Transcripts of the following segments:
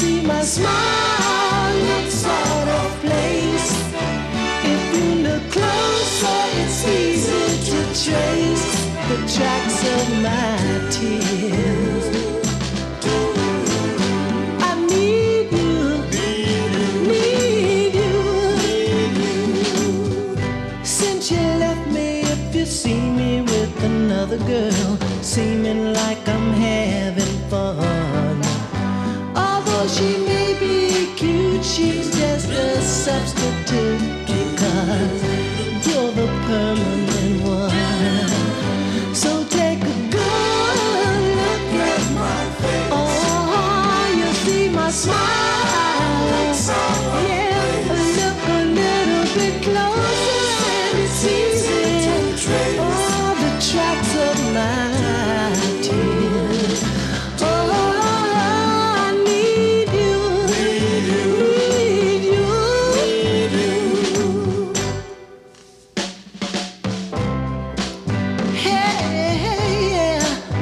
see my smile looks out of place. If you look closer, it's easy to trace the tracks of my tears. I need you, need you. Since you left me, if you see me with another girl, seeming like I'm having fun. Although she may be cute, she's just a substitute, because you're the permanent one. So take a good look at my face. Oh, you see my smile. Yeah, look a little bit closer and it's easy to trace all the tracks of my tears. Oh, I need you, need you. Hey,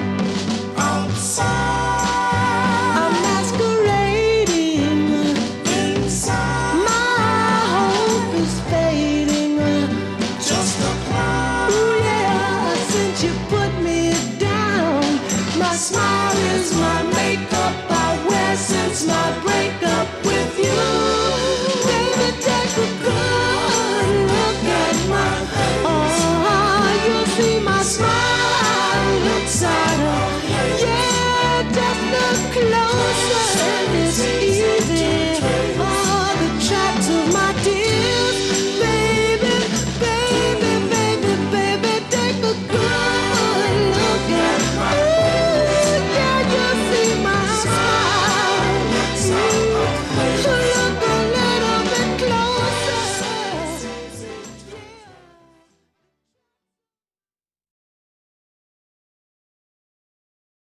outside, I'm masquerading inside. My hope is fading, just a cloud. Ooh, yeah, since you put me down, my smile is my makeup I wear since my breakup with you. Baby, take a good look at my face. Oh, you'll see my smile looks out of, yeah, just look close.